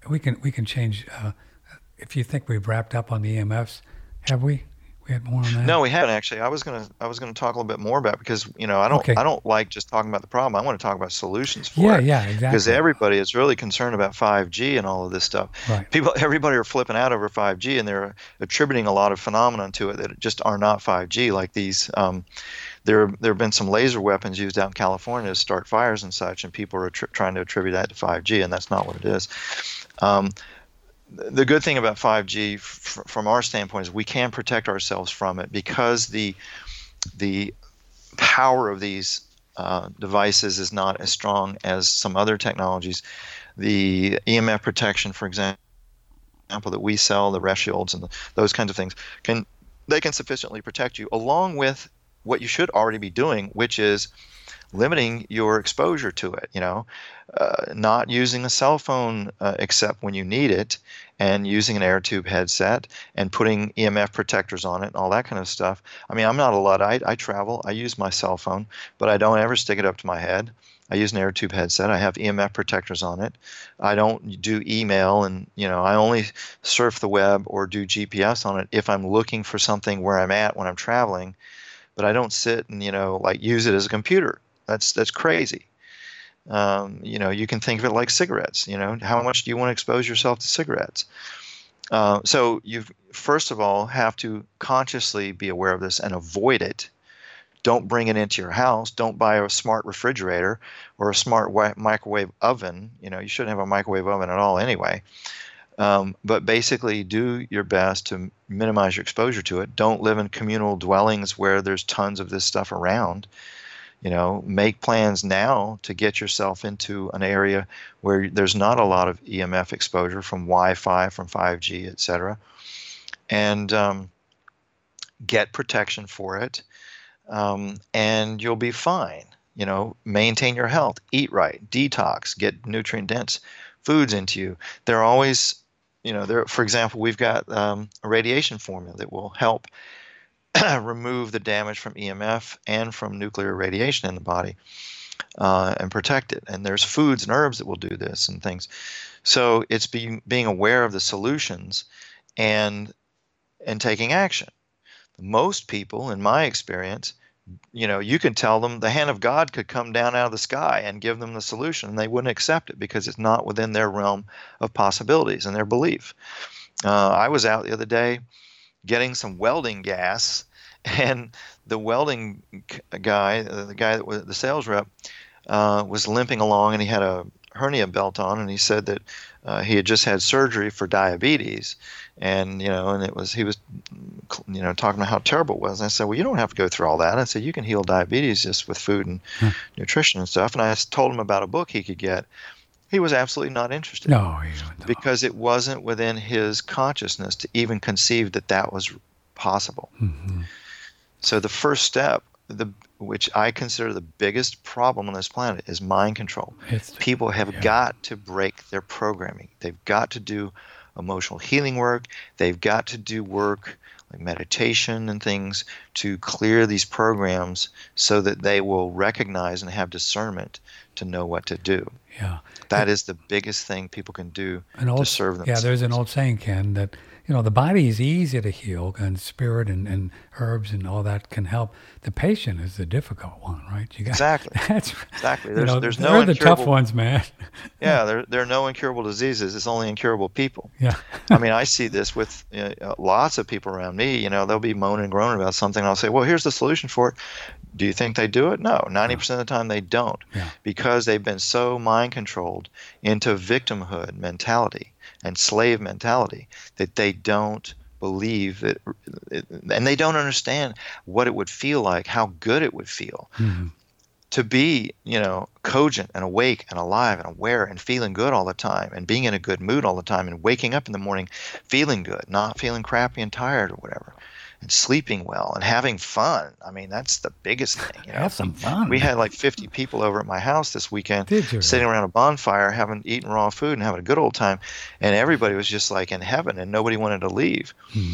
we can change. If you think we've wrapped up on the EMFs, have we? We had more on that. No, we haven't actually. I was gonna talk a little bit more about because I don't Okay. I don't like just talking about the problem. I want to talk about solutions for Yeah. it Yeah. because Exactly. everybody is really concerned about 5G and all of this stuff. Right. Everybody are flipping out over 5G and they're attributing a lot of phenomenon to it that just are not 5G. Like these, there have been some laser weapons used out in California to start fires and such, and people are trying to attribute that to 5G, and that's not what it is. Um, the good thing about 5G from our standpoint is we can protect ourselves from it because the power of these devices is not as strong as some other technologies. The EMF protection, for example, that we sell, the ref shields and those kinds of things, can sufficiently protect you, along with what you should already be doing, which is limiting your exposure to it. Not using a cell phone except when you need it, and using an air tube headset and putting EMF protectors on it and all that kind of stuff. I mean, I'm not a Luddite. I travel. I use my cell phone, but I don't ever stick it up to my head. I use an air tube headset. I have EMF protectors on it. I don't do email, and I only surf the web or do GPS on it if I'm looking for something where I'm at when I'm traveling. But I don't sit and like use it as a computer. That's crazy. You can think of it like cigarettes. How much do you want to expose yourself to cigarettes? So you first of all have to consciously be aware of this and avoid it. Don't bring it into your house. Don't buy a smart refrigerator or a smart microwave oven. You shouldn't have a microwave oven at all anyway. But basically, do your best to minimize your exposure to it. Don't live in communal dwellings where there's tons of this stuff around. Make plans now to get yourself into an area where there's not a lot of EMF exposure from Wi-Fi, from 5G, etc., and get protection for it, and you'll be fine. Maintain your health, eat right, detox, get nutrient-dense foods into you. They're always, for example, we've got a radiation formula that will help remove the damage from EMF and from nuclear radiation in the body, and protect it. And there's foods and herbs that will do this and things. So it's being aware of the solutions and taking action. Most people, in my experience, you can tell them the hand of God could come down out of the sky and give them the solution, and they wouldn't accept it because it's not within their realm of possibilities and their belief. I was out the other day getting some welding gas, and the welding guy, the guy that was the sales rep, was limping along, and he had a hernia belt on, and he said that he had just had surgery for diabetes, and he was talking about how terrible it was. And I said, well, you don't have to go through all that. I said, you can heal diabetes just with food and nutrition and stuff. And I told him about a book he could get. He was absolutely not interested. No, because it wasn't within his consciousness to even conceive that that was possible. Mm-hmm. So the first step, which I consider the biggest problem on this planet, is mind control. People have got to break their programming. They've got to do emotional healing work. They've got to do work like meditation and things to clear these programs so that they will recognize and have discernment to know what to do. Yeah. That is the biggest thing people can do to serve themselves. Yeah, there's an old saying, Ken, that the body is easy to heal, and spirit and herbs and all that can help. The patient is the difficult one, right? Exactly. Exactly. There's no they're the tough ones, man. Yeah, there are no incurable diseases. It's only incurable people. Yeah. I mean, I see this with lots of people around me. They'll be moaning and groaning about something, and I'll say, well, here's the solution for it. Do you think they do it? No, 90% of the time they don't, because they've been so mind controlled into victimhood mentality and slave mentality that they don't believe that, and they don't understand what it would feel like, how good it would feel to be, cogent and awake and alive and aware and feeling good all the time and being in a good mood all the time and waking up in the morning feeling good, not feeling crappy and tired or whatever. And sleeping well and having fun. I mean, that's the biggest thing. Have some fun. We had like 50 people over at my house this weekend, sitting around a bonfire, having eaten raw food and having a good old time, and everybody was just like in heaven, and nobody wanted to leave.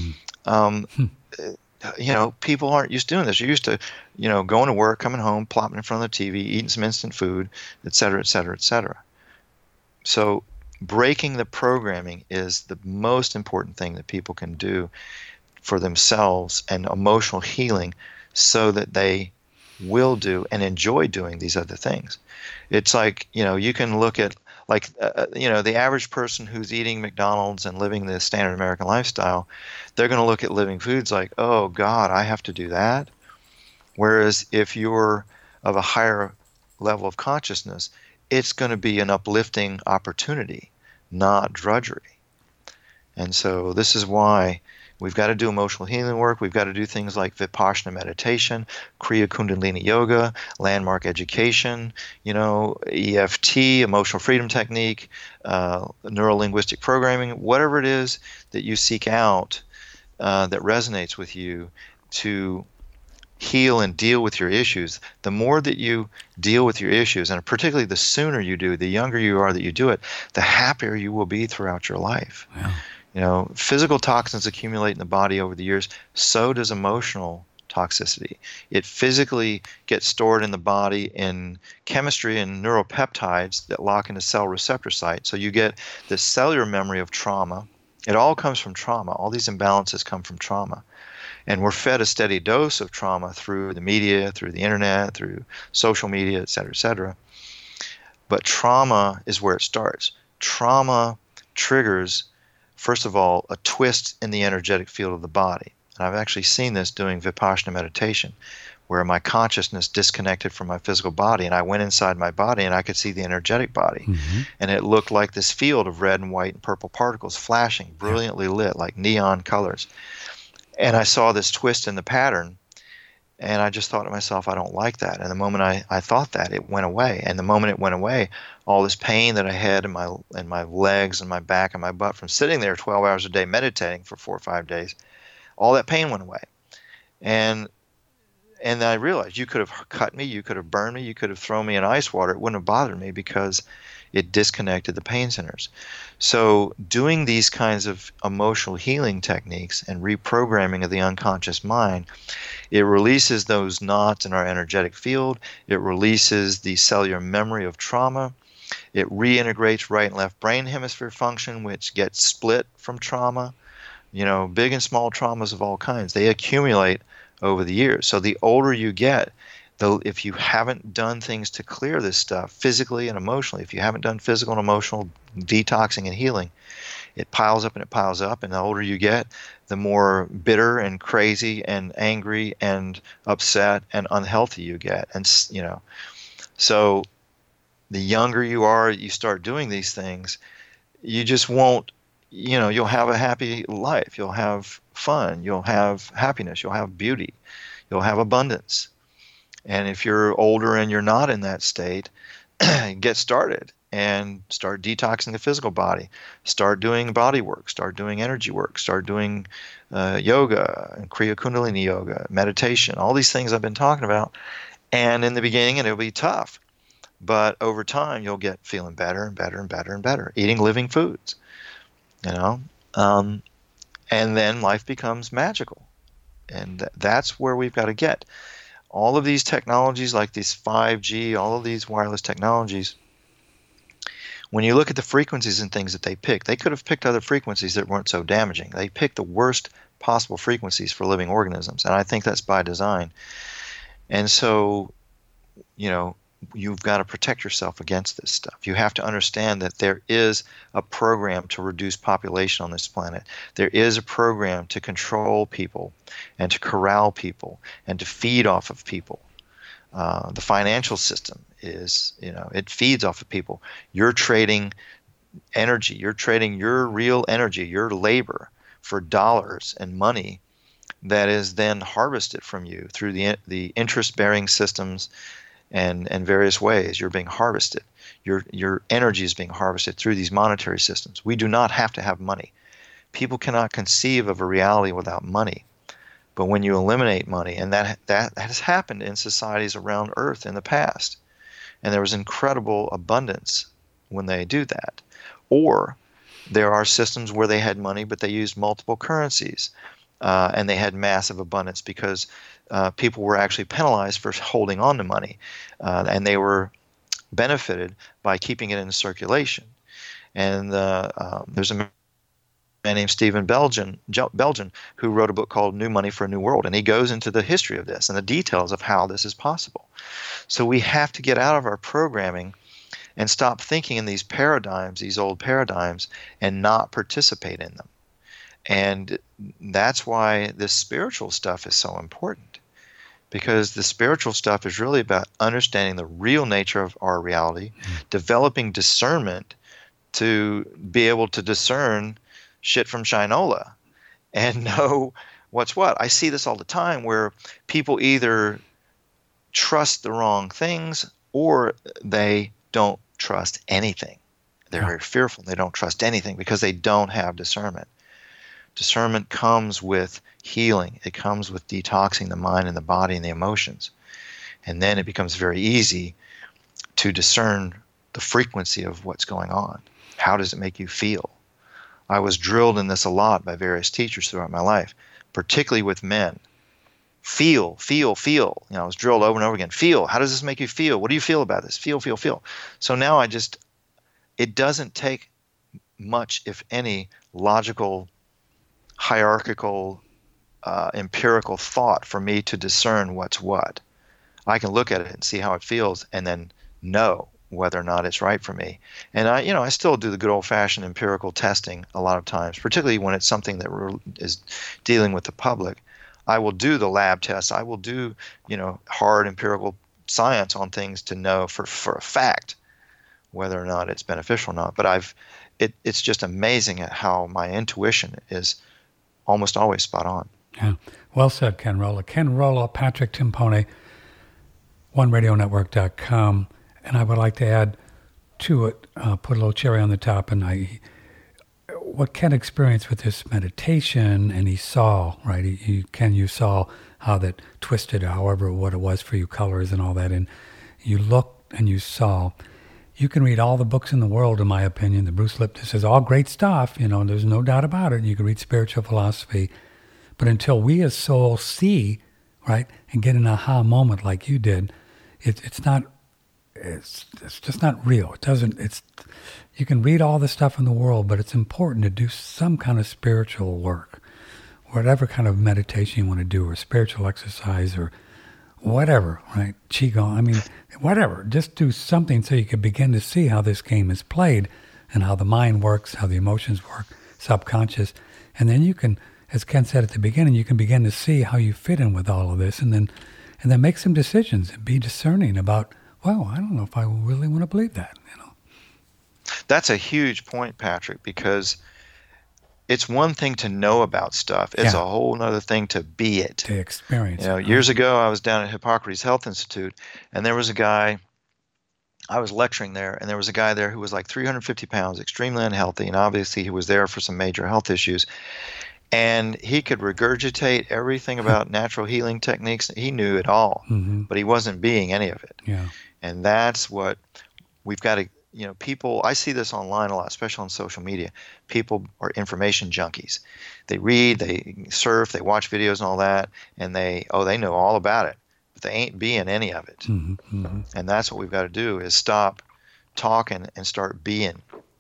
People aren't used to doing this. You're used to, going to work, coming home, plopping in front of the TV, eating some instant food, et cetera, et cetera, et cetera. So breaking the programming is the most important thing that people can do for themselves and emotional healing so that they will do and enjoy doing these other things. It's like, you can look at like, the average person who's eating McDonald's and living the standard American lifestyle, they're going to look at living foods like, oh God, I have to do that. Whereas if you're of a higher level of consciousness, it's going to be an uplifting opportunity, not drudgery. And so this is why we've got to do emotional healing work. We've got to do things like Vipassana meditation, Kriya Kundalini Yoga, landmark education, EFT, emotional freedom technique, neuro-linguistic programming, whatever it is that you seek out that resonates with you to heal and deal with your issues. The more that you deal with your issues, and particularly the sooner you do, the younger you are that you do it, the happier you will be throughout your life. Yeah. Physical toxins accumulate in the body over the years. So does emotional toxicity. It physically gets stored in the body in chemistry and neuropeptides that lock into cell receptor sites. So you get this cellular memory of trauma. It all comes from trauma. All these imbalances come from trauma. And we're fed a steady dose of trauma through the media, through the internet, through social media, et cetera, et cetera. But trauma is where it starts. Trauma triggers, first of all, a twist in the energetic field of the body. And I've actually seen this doing Vipassana meditation, where my consciousness disconnected from my physical body, and I went inside my body and I could see the energetic body. Mm-hmm. And it looked like this field of red and white and purple particles flashing, brilliantly lit, like neon colors. And I saw this twist in the pattern, and I just thought to myself, I don't like that. And the moment I thought that, it went away. And the moment it went away, all this pain that I had in my legs and my back and my butt from sitting there 12 hours a day meditating for 4 or 5 days, all that pain went away. And I realized you could have cut me, you could have burned me, you could have thrown me in ice water. It wouldn't have bothered me because it disconnected the pain centers. So doing these kinds of emotional healing techniques and reprogramming of the unconscious mind, it releases those knots in our energetic field. It releases the cellular memory of trauma. It reintegrates right and left brain hemisphere function, which gets split from trauma. Big and small traumas of all kinds, they accumulate over the years. So the older you get, if you haven't done things to clear this stuff physically and emotionally, if you haven't done physical and emotional detoxing and healing, it piles up and it piles up. And the older you get, the more bitter and crazy and angry and upset and unhealthy you get. And, so the younger you are, you start doing these things, you just won't, you'll have a happy life. You'll have fun. You'll have happiness. You'll have beauty. You'll have abundance. And if you're older and you're not in that state, get started and start detoxing the physical body. Start doing body work. Start doing energy work. Start doing yoga and Kriya Kundalini yoga, meditation, all these things I've been talking about. And in the beginning, it'll be tough. But over time, you'll get feeling better and better and better and better, eating living foods, and then life becomes magical. And that's where we've got to get. All of these technologies like this 5G, all of these wireless technologies, when you look at the frequencies and things that they pick, they could have picked other frequencies that weren't so damaging. They picked the worst possible frequencies for living organisms, and I think that's by design. And so, you've got to protect yourself against this stuff. You have to understand that there is a program to reduce population on this planet. There is a program to control people and to corral people and to feed off of people. The financial system is, it feeds off of people. You're trading energy. You're trading your real energy, your labor, for dollars and money that is then harvested from you through the interest-bearing systems and various ways. You're being harvested. Your energy is being harvested through these monetary systems. We do not have to have money. People cannot conceive of a reality without money. But when you eliminate money, and that has happened in societies around Earth in the past, and there was incredible abundance when they do that. Or there are systems where they had money, but they used multiple currencies, and they had massive abundance because people were actually penalized for holding on to money, and they were benefited by keeping it in circulation. And there's a man named Stephen Belgian who wrote a book called New Money for a New World, and he goes into the history of this and the details of how this is possible. So we have to get out of our programming and stop thinking in these paradigms, these old paradigms, and not participate in them. And that's why this spiritual stuff is so important, because the spiritual stuff is really about understanding the real nature of our reality, developing discernment to be able to discern shit from shinola and know what's what. I see this all the time where people either trust the wrong things or they don't trust anything. They're very fearful. They don't trust anything because they don't have discernment. Discernment comes with healing. It comes with detoxing the mind and the body and the emotions. And then it becomes very easy to discern the frequency of what's going on. How does it make you feel? I was drilled in this a lot by various teachers throughout my life, particularly with men. Feel, feel, feel. I was drilled over and over again. Feel. How does this make you feel? What do you feel about this? Feel, feel, feel. So now it doesn't take much, if any, logical, hierarchical, empirical thought for me to discern what's what. I can look at it and see how it feels and then know whether or not it's right for me. And I still do the good old-fashioned empirical testing a lot of times, particularly when it's something that is dealing with the public. I will do the lab tests. I will do, hard empirical science on things to know for a fact whether or not it's beneficial or not. But it's just amazing at how my intuition is almost always spot on. Yeah. Well said, Ken Rolla. Ken Rolla, Patrick Timpone, OneRadioNetwork.com. And I would like to add to it, put a little cherry on the top, and what Ken experienced with this meditation, and he saw, right? You saw how that twisted, however, what it was for you, colors and all that, and you looked and you saw. You can read all the books in the world, in my opinion. The Bruce Lipton says all great stuff, there's no doubt about it. You can read spiritual philosophy, but until we as souls see, right, and get an aha moment like you did, it's not. It's just not real. You can read all the stuff in the world, but it's important to do some kind of spiritual work, whatever kind of meditation you want to do, or spiritual exercise, or whatever, right? Qigong, whatever. Just do something so you can begin to see how this game is played and how the mind works, how the emotions work, subconscious. And then you can, as Ken said at the beginning, you can begin to see how you fit in with all of this, and then make some decisions and be discerning about, well, I don't know if I really want to believe that, That's a huge point, Patrick, because it's one thing to know about stuff. It's a whole other thing to be it. To experience it. Years ago, I was down at Hippocrates Health Institute, and there was a guy, I was lecturing there, and there was a guy there who was like 350 pounds, extremely unhealthy, and obviously he was there for some major health issues. And he could regurgitate everything about natural healing techniques. He knew it all, but he wasn't being any of it. Yeah. And that's what we've got to, people, I see this online a lot, especially on social media. People are information junkies. They read, they surf, they watch videos and all that, and they know all about it, but they ain't being any of it. And that's what we've got to do, is stop talking and start being.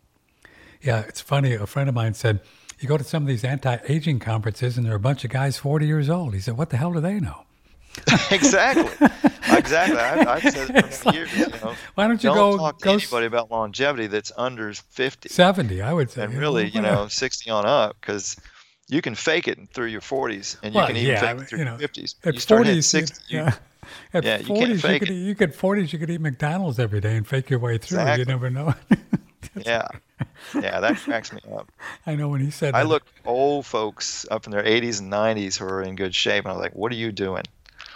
Yeah, it's funny. A friend of mine said, you go to some of these anti-aging conferences and there are a bunch of guys 40 years old. He said, what the hell do they know? Exactly. I've said it for many years. Why don't you don't talk to anybody about longevity that's under 50. 70, I would say. And really, 60 on up, because you can fake it through your 40s, and you can even fake it through your 50s. At you start 40s, at 60, at 40s, you could 40s, you could eat McDonald's every day and fake your way through. Exactly. You never know. Yeah, that cracks me up. I know when he said I that. look old folks up in their 80s and 90s who are in good shape, and I was like, what are you doing?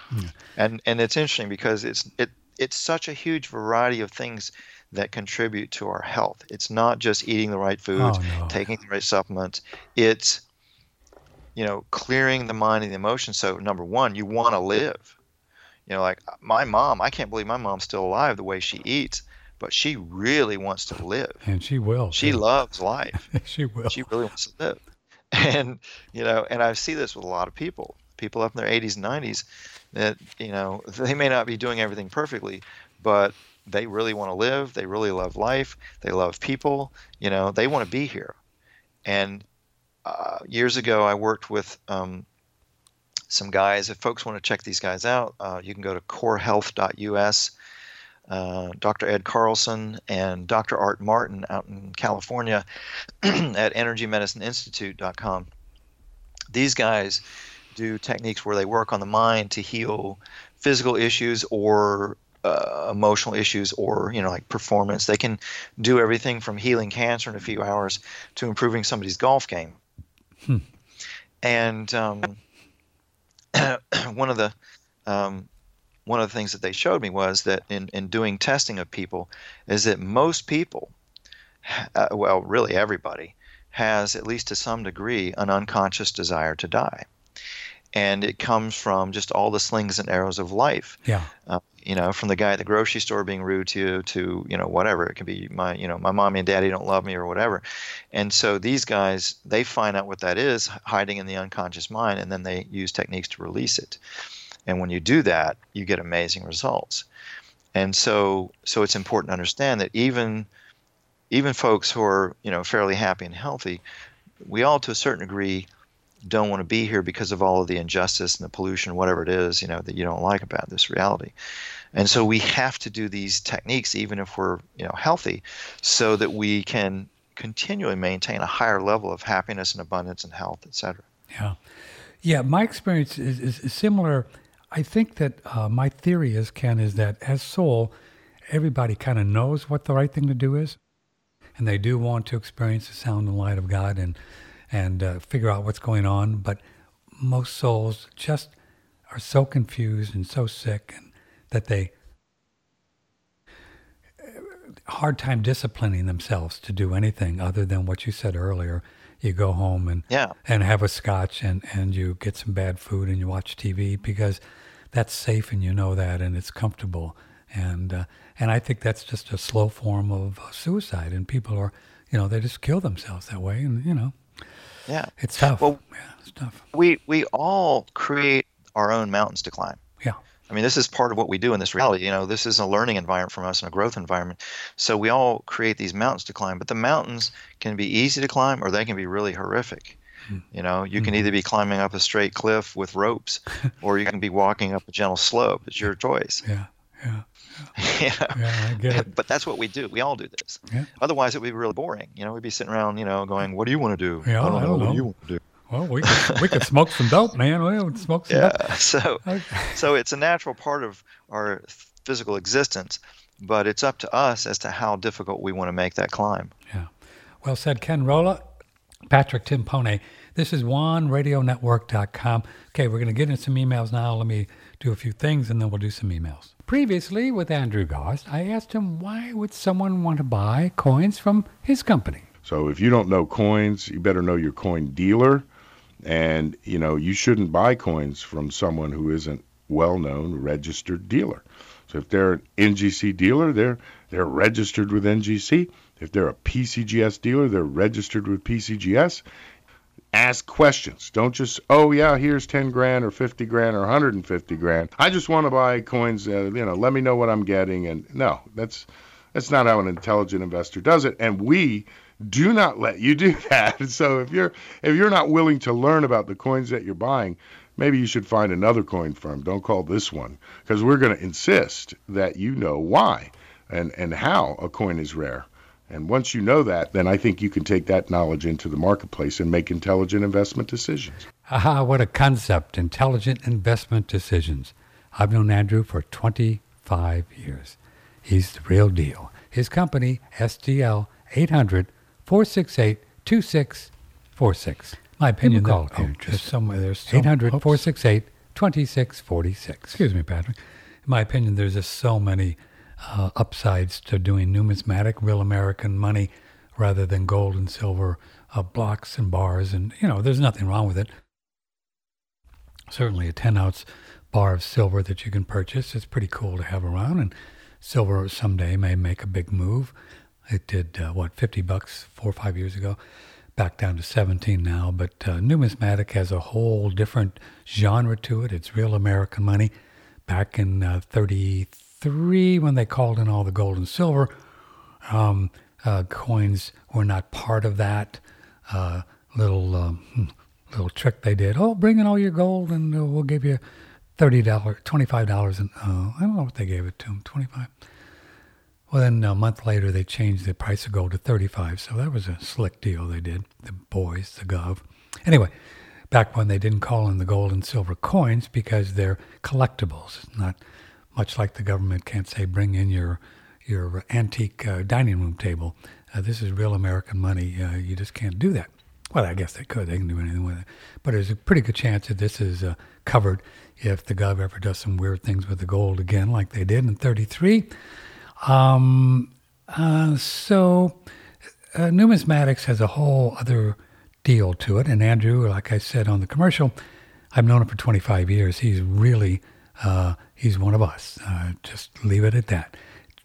And it's interesting because it's such a huge variety of things that contribute to our health. It's not just eating the right foods, taking the right supplements. It's clearing the mind and the emotions. So number one, you want to live. Like my mom, I can't believe my mom's still alive the way she eats, but she really wants to live. And she will. She loves life. She will. She really wants to live. And and I see this with a lot of people up in their 80s and 90s, that they may not be doing everything perfectly, but they really want to live. They really love life. They love people. They want to be here. And years ago, I worked with some guys. If folks want to check these guys out, you can go to corehealth.us. Dr. Ed Carlson and Dr. Art Martin out in California at energymedicineinstitute.com. These guys do techniques where they work on the mind to heal physical issues or emotional issues, or like performance. They can do everything from healing cancer in a few hours to improving somebody's golf game. And one of the things that they showed me was that in doing testing of people is that most people, well, really everybody, has at least to some degree an unconscious desire to die. And it comes from just all the slings and arrows of life. Yeah. From the guy at the grocery store being rude to you to, whatever. It can be my mommy and daddy don't love me or whatever. And so these guys, they find out what that is hiding in the unconscious mind, and then they use techniques to release it. And when you do that, you get amazing results. And so it's important to understand that even folks who are, fairly happy and healthy, we all to a certain degree don't want to be here because of all of the injustice and the pollution, whatever it is, that you don't like about this reality. And so we have to do these techniques even if we're, healthy, so that we can continually maintain a higher level of happiness and abundance and health, et cetera. Yeah. Yeah, my experience is similar. I think that my theory is, Ken, is that as soul, everybody kind of knows what the right thing to do is, and they do want to experience the sound and light of God and figure out what's going on. But most souls just are so confused and so sick, and that they hard time disciplining themselves to do anything other than what you said earlier. You go home and have a scotch and you get some bad food and you watch TV because that's safe and you know that and it's comfortable. And I think that's just a slow form of suicide, and people are, they just kill themselves that way, and it's tough. Well, it's tough. We all create our own mountains to climb. Yeah. I mean, this is part of what we do in this reality. This is a learning environment from us and a growth environment. So we all create these mountains to climb, but the mountains can be easy to climb or they can be really horrific. You can either be climbing up a straight cliff with ropes or you can be walking up a gentle slope. It's your choice. Yeah. I get it. But that's what we do. We all do this. Yeah. Otherwise, it would be really boring. We'd be sitting around, going, "What do you want to do?" Yeah, I don't know. What do you want to do? Well, we could smoke some dope, man. We would smoke some dope. So it's a natural part of our physical existence, but it's up to us as to how difficult we want to make that climb. Yeah. Well said, Ken Rolla. Patrick Timpone. This is OneRadioNetwork.com. Okay, we're going to get into some emails now. Let me do a few things, and then we'll do some emails. Previously, with Andrew Goss, I asked him why would someone want to buy coins from his company? So if you don't know coins, you better know your coin dealer. And, you shouldn't buy coins from someone who isn't well-known registered dealer. So if they're an NGC dealer, they're registered with NGC. If they're a PCGS dealer, they're registered with PCGS. Ask questions. Don't just, here's 10 grand or 50 grand or 150 grand. I just want to buy coins, let me know what I'm getting. And no, that's not how an intelligent investor does it. And we do not let you do that. So if you're not willing to learn about the coins that you're buying, maybe you should find another coin firm. Don't call this one, because we're going to insist that you know why and how a coin is rare. And once you know that, then I think you can take that knowledge into the marketplace and make intelligent investment decisions. Aha, what a concept, intelligent investment decisions. I've known Andrew for 25 years. He's the real deal. His company, STL 800-468-2646. My opinion, there's 800-468-2646. Excuse me, Patrick. In my opinion, there's just so many upsides to doing numismatic, real American money, rather than gold and silver blocks and bars. And, there's nothing wrong with it. Certainly a 10-ounce bar of silver that you can purchase is pretty cool to have around. And silver someday may make a big move. It did, $50 4 or 5 years ago. Back down to 17 now. But numismatic has a whole different genre to it. It's real American money. Back in 33 33, when they called in all the gold and silver, coins were not part of that little trick they did. Oh, bring in all your gold and we'll give you $30, $25, and I don't know what they gave it to them, $25. Well, then a month later they changed the price of gold to $35. So that was a slick deal they did. The boys, the gov. Anyway, back when they didn't call in the gold and silver coins because they're collectibles. It's not much like the government can't say bring in your antique dining room table. This is real American money. You just can't do that. Well, I guess they could. They can do anything with it. But there's a pretty good chance that this is covered if the gov ever does some weird things with the gold again, like they did in 33. Numismatics has a whole other deal to it. And Andrew, like I said on the commercial, I've known him for 25 years. He's really, he's one of us. Just leave it at that.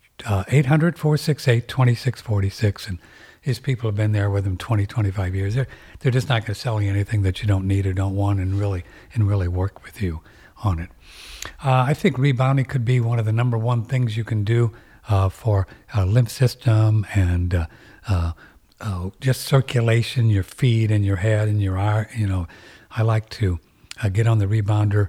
800-468-2646. And his people have been there with him 20, 25 years. They're just not going to sell you anything that you don't need or don't want and really work with you on it. I think rebounding could be one of the number one things you can do for lymph system and just circulation, your feet and your head and your eye. I like to get on the rebounder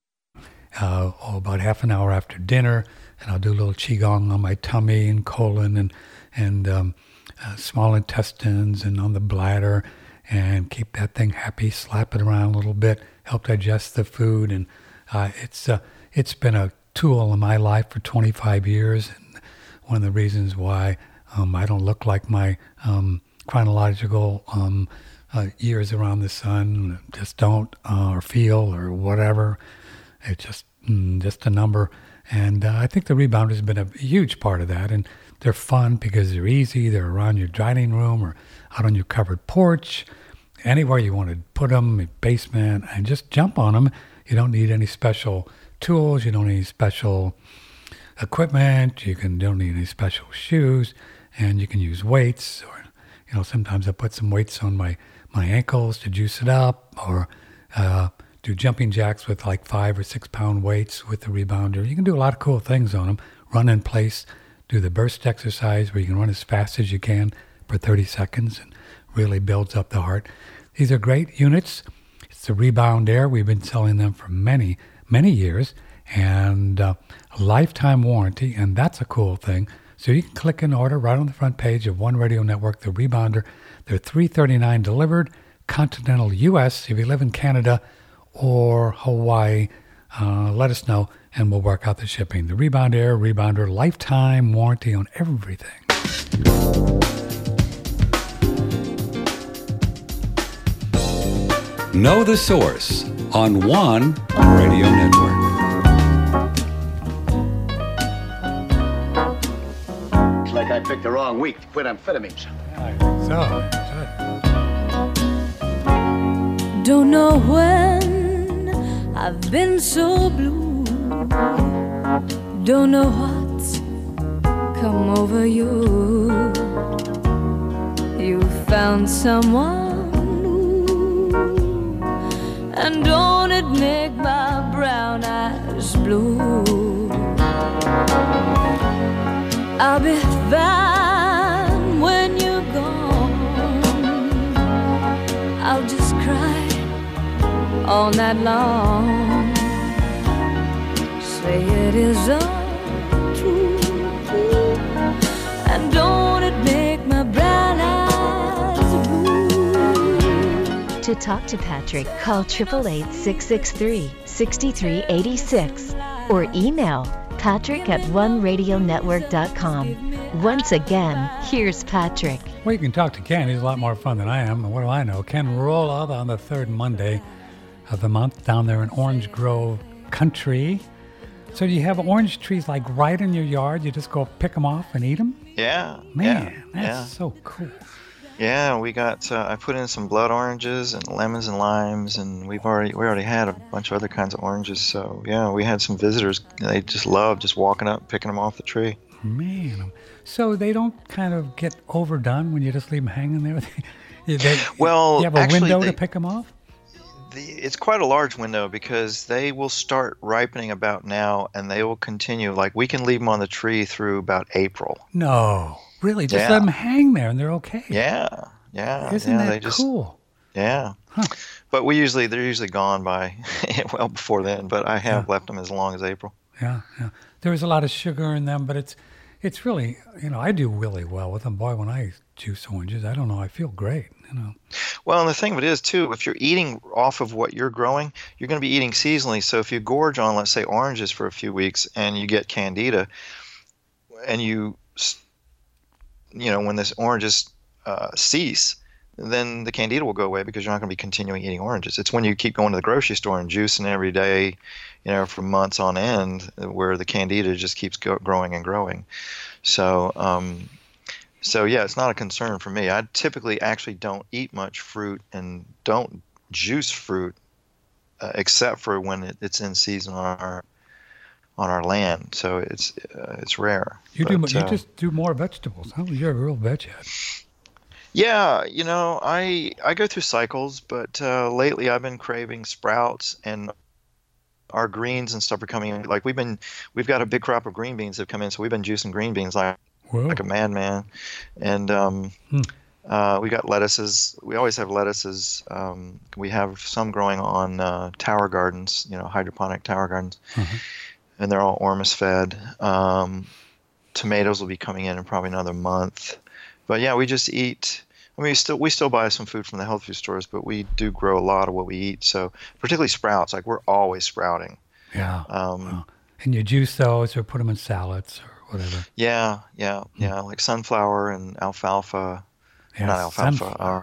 about half an hour after dinner, and I'll do a little qigong on my tummy and colon and small intestines and on the bladder, and keep that thing happy, slap it around a little bit, help digest the food. And it's been a tool in my life for 25 years. And one of the reasons why I don't look like my chronological years around the sun, just don't, or feel, or whatever. It's just a number. And I think the rebounder has been a huge part of that. And they're fun because they're easy. They're around your dining room or out on your covered porch, anywhere you want to put them, basement, and just jump on them. You don't need any special tools. You don't need special equipment. You don't need any special shoes, and you can use weights. Or, sometimes I put some weights on my ankles to juice it up, or do jumping jacks with like 5 or 6 pound weights with the rebounder. You can do a lot of cool things on them. Run in place, do the burst exercise where you can run as fast as you can for 30 seconds and really builds up the heart. These are great units. It's the Rebound Air. We've been selling them for many, many years, and a lifetime warranty, and that's a cool thing. So you can click and order right on the front page of One Radio Network, the Rebounder. They're $339 delivered, continental U.S. If you live in Canada or Hawaii, let us know, and we'll work out the shipping. The Rebound Air, Rebounder, lifetime warranty on everything. Know the Source on One Radio Network. Looks like I picked the wrong week to quit amphetamines. I think so. Don't know when I've been so blue. Don't know what's come over you. You found someone new, and don't it make my brown eyes blue? I'll be fine when you're gone. I'll just cry all night long. Say it is untrue, and don't it make my brown eyes blue? To talk to Patrick, call 888-663-6386 or email patrick@oneradionetwork.com. Once again, here's Patrick. Well, you can talk to Ken. He's a lot more fun than I am. And what do I know? Ken roll out on the third Monday of the month down there in Orange Grove Country. So do you have orange trees like right in your yard? You just go pick them off and eat them? Yeah. Man, that's so cool. Yeah, we got. I put in some blood oranges and lemons and limes, and we already had a bunch of other kinds of oranges. So yeah, we had some visitors. They just loved just walking up, picking them off the tree. Man, so they don't kind of get overdone when you just leave them hanging there. Well, you have a actually, window to pick them off. It's quite a large window because they will start ripening about now, and they will continue. Like we can leave them on the tree through about April. No, really, just Yeah. let them hang there and they're okay. Yeah, yeah, Isn't yeah. that They just cool? yeah. Huh. But they're usually gone by well before then. But I have left them as long as April. Yeah, yeah. There was a lot of sugar in them, but it's really, I do really well with them. Boy, when I juice oranges, I don't know, I feel great, Well, and the thing of it is too, if you're eating off of what you're growing, you're going to be eating seasonally. So if you gorge on, let's say, oranges for a few weeks, and you get candida, and when this oranges cease, then the candida will go away because you're not going to be continuing eating oranges. It's when you keep going to the grocery store and juicing every day, for months on end, where the candida just keeps growing and growing. So, yeah, it's not a concern for me. I typically actually don't eat much fruit and don't juice fruit except for when it's in season on our land. So it's rare. You just do more vegetables, huh? You're a real veg head. Yeah, I go through cycles, but lately I've been craving sprouts, and our greens and stuff are coming in. Like we've got a big crop of green beans that have come in, so we've been juicing green beans like a madman. And we got lettuces. We always have lettuces. We have some growing on tower gardens, hydroponic tower gardens, and they're all Ormus fed. Tomatoes will be coming in probably another month. But yeah, we just eat. I mean, we still buy some food from the health food stores, but we do grow a lot of what we eat. So particularly sprouts, like we're always sprouting. Yeah. And you juice those or put them in salads or whatever. Yeah. Like sunflower and alfalfa. Yeah, not alfalfa.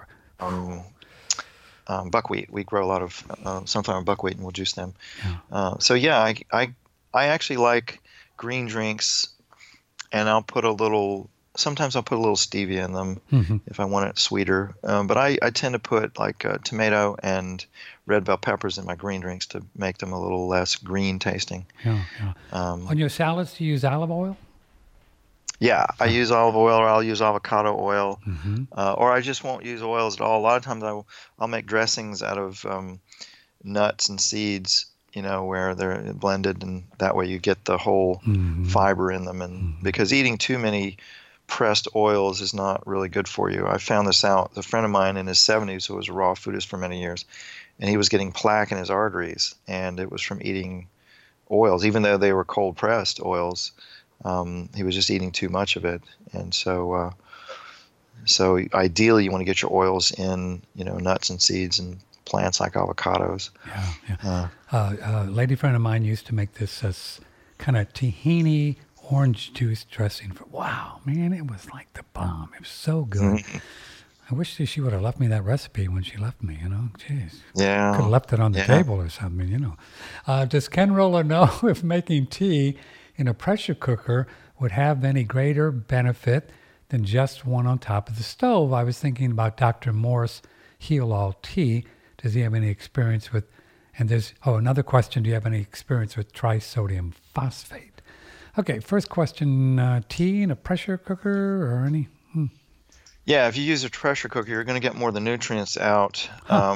Buckwheat. We grow a lot of sunflower and buckwheat, and we'll juice them. Yeah. So yeah, I actually like green drinks, and sometimes I'll put a little stevia in them if I want it sweeter. But I tend to put like tomato and red bell peppers in my green drinks to make them a little less green tasting. Yeah. On your salads, do you use olive oil? Yeah, I use olive oil, or I'll use avocado oil, or I just won't use oils at all. A lot of times I'll make dressings out of nuts and seeds, where they're blended, and that way you get the whole fiber in them. And because eating too many pressed oils is not really good for you. I found this out. A friend of mine in his 70s who was a raw foodist for many years, and he was getting plaque in his arteries, and it was from eating oils, even though they were cold pressed oils. He was just eating too much of it, and so ideally you want to get your oils in, nuts and seeds and plants like avocados. Yeah. A lady friend of mine used to make this kind of tahini orange juice dressing. Wow, man, it was like the bomb. It was so good. I wish she would have left me that recipe when she left me, Jeez. Yeah. Could have left it on the table or something, Does Ken Roller know if making tea in a pressure cooker would have any greater benefit than just one on top of the stove? I was thinking about Dr. Morse Heal All Tea. Does he have any experience with, and there's, another question, do you have any experience with trisodium phosphate? Okay, first question, tea in a pressure cooker or any? Yeah, if you use a pressure cooker, you're going to get more of the nutrients out,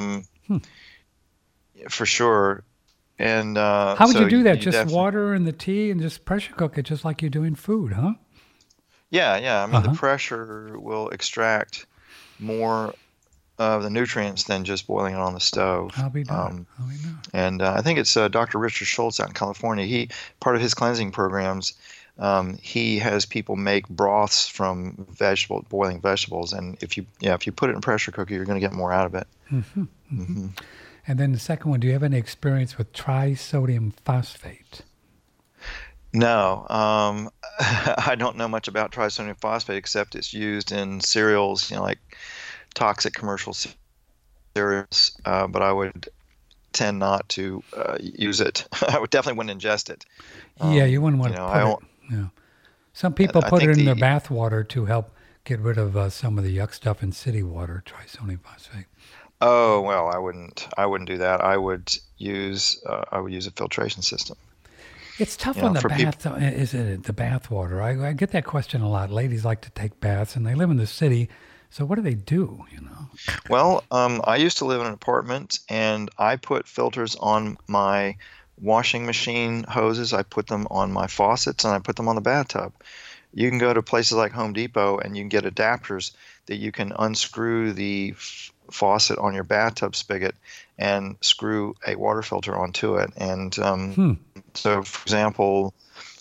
for sure. And how would you do that? Just water in the tea and just pressure cook it, just like you're doing food, huh? Yeah. I mean, the pressure will extract more of the nutrients than just boiling it on the stove. I'll be done. And I think it's Dr. Richard Schultz out in California. Part of his cleansing programs, he has people make broths from boiling vegetables, and if you put it in a pressure cooker, you're going to get more out of it. And then the second one, do you have any experience with trisodium phosphate? No, I don't know much about trisodium phosphate except it's used in cereals, like toxic commercial cereals. But I would tend not to use it. I definitely wouldn't ingest it. You wouldn't want to put it. Yeah. Some people put it in their bath water to help get rid of some of the yuck stuff in city water, trisodium phosphate. Oh well, I wouldn't do that. I would use a filtration system. It's tough on the bath. Is it the bath water? I get that question a lot. Ladies like to take baths, and they live in the city, So what do they do, you know? Well, I used to live in an apartment, and I put filters on my washing machine hoses. I put them on my faucets, and I put them on the bathtub. You can go to places like Home Depot, and you can get adapters that you can unscrew the faucet on your bathtub spigot and screw a water filter onto it. And so, for example,